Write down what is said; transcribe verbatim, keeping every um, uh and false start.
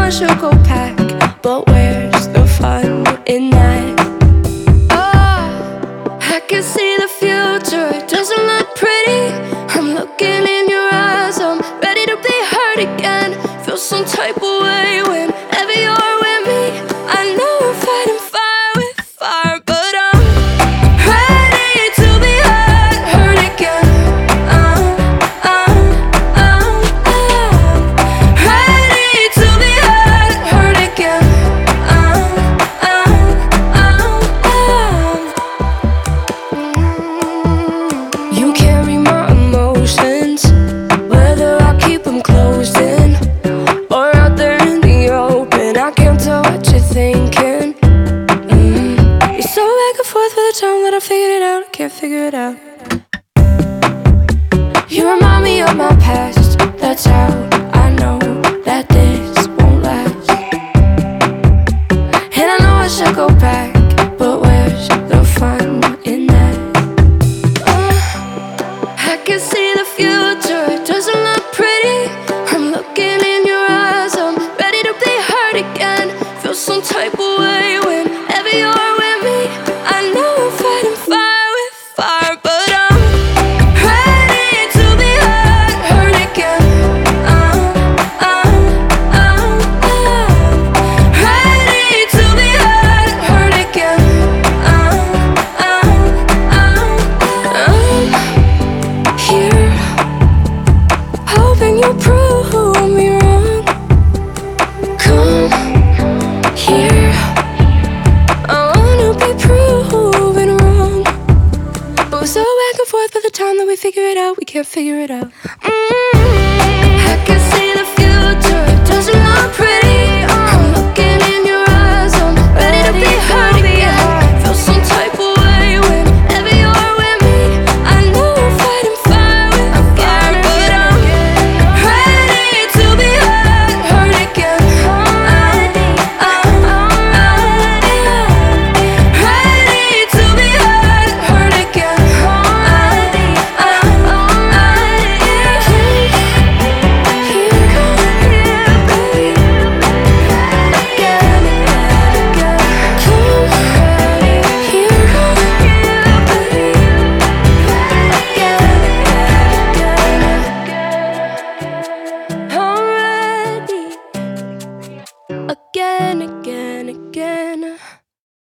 I should go back, but where's the fun in that? Oh, I can see the future, it doesn't look pretty. I'm looking in your eyes, I'm ready to be hurt again. Feel some type of way whenever you're with me. I know I'm fighting fire with fire, but I'm ready to be hurt, hurt again. I'm, I'm, I'm, I'm ready to be hurt, hurt again. I'm, I'm, I'm, I'm. You carry my emotions, whether I keep them closed in or out there in the open. I can't tell what you're thinking. mm. You're so back and forth by the time that I figured it out, I can't figure it out. You remind me of my past, that's how I know that this won't last. And I know I should go back, but where's the fun in that? uh, I can see the future, it doesn't look pretty. I'm looking in your eyes, I'm ready to be hurt again. Feel some type of way whenever you're with me. I know I'm fighting fire with fire, but I'm ready to be hurt, hurt again. I'm, I'm, I'm, I'm ready to be hurt, hurt again. I'm, I'm, I'm, I'm here, hoping you'll prove me wrong. Come here, I wanna be proven wrong. But we're so back and forth by the time that we figure it out, we can't figure it out. mm.